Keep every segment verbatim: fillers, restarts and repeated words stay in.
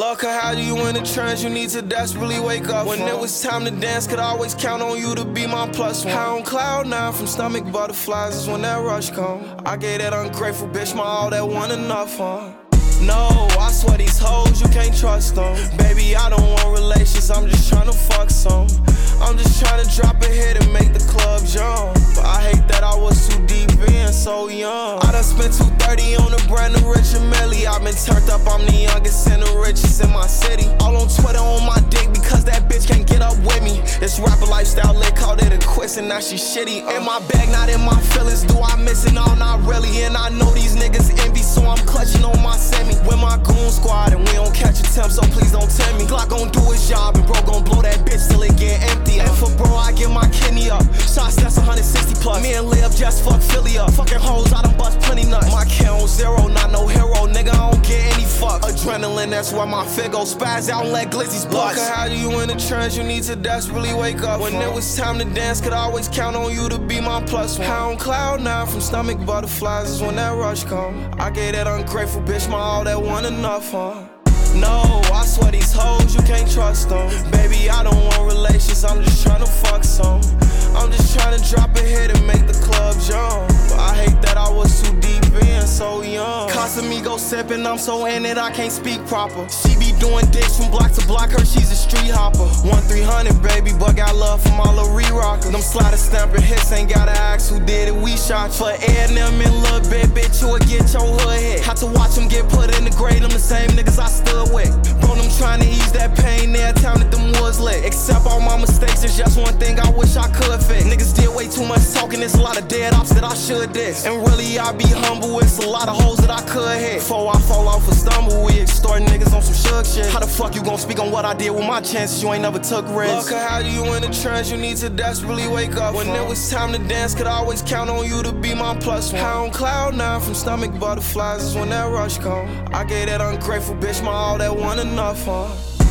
Look, how do you in a trance? You need to desperately wake up. When it was time to dance, could always count on you to be my plus one. High on cloud nine from stomach butterflies is when that rush come. I gave that ungrateful bitch my all, that wasn't enough, huh? No, I swear these hoes, you can't trust them. Baby, I don't want relations, I'm just tryna fuck some. I'm just tryna drop a hit and make the club jump. But I hate that I was too deep in, so young. I done spent two thirty on a brand new Rich and Millie. I been turned up, I'm the youngest and the richest in my city. All on Twitter on my dick because that bitch can't get up with me. This rapper lifestyle lit, called it a quiz and now she shitty. In my bag, not in my feelings, do I miss it? No, not really. And I know these niggas envy, so I'm clutching on my semi. With my goon squad and we don't catch attempt, so please don't tell me. Glock gon' do his job and bro gon' blow that bitch till it get empty. And for bro, I give my kidney up. Shots that's one hundred sixty plus. Me and Liv just fuck Philly up. Fucking hoes, I done bust plenty nuts. My count zero, not no hero, nigga, I don't get any fuck. Adrenaline, that's why my fit go spaz out and let glizzies bust. Look, how do you in a trance? You need to desperately wake up. When it was time to dance, could always count on you to be my plus one. High on cloud nine from stomach butterflies is when that rush come. I gave that ungrateful bitch my all, that wasn't enough, huh? No, I swear these hoes, you can't trust them. Baby, I don't want relations, I'm just tryna fuck some. I'm just tryna drop a hit and make the club jump. But I hate that I was too deep in, so young. Casamigo sippin', I'm so in it, I can't speak proper. She be doing dicks from block to block, her she's a street hopper. One three hundred, baby, but got love from all the re-rockers. Them slider stampin' hits, ain't gotta ask who did it, we shot. For Ed and them in Lil' Bit, bitch, you would get your hood hit. Had to watch them get put in the grave, them the same niggas I stood with. Bro, them tryna ease that pain, there, town that them woods lit. Except all my mistakes, there's just one thing I wish I could fix. Niggas did way too much talking, there's a lot of dead ops that I should diss. And really, I be humble, it's a lot of hoes that I could hit. Before I fall off or stumble, we extort niggas on some shook shit. How the fuck you gon' speak on what I did with my chances? You ain't never took risks. Look, how do you in a trance? You need to desperately wake up. When it was time to dance, could always count on you to be my plus one. High on cloud nine from stomach butterflies is when that rush come. I gave that ungrateful bitch my all, that wasn't enough, huh?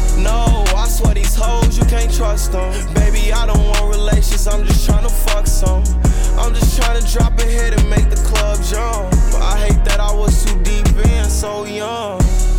No, I swear these hoes, you can't trust them. Baby, I don't want relations, I'm just tryna fuck some. I'm just tryna drop a hit and make the club jump. But I hate that I was too deep in, so young.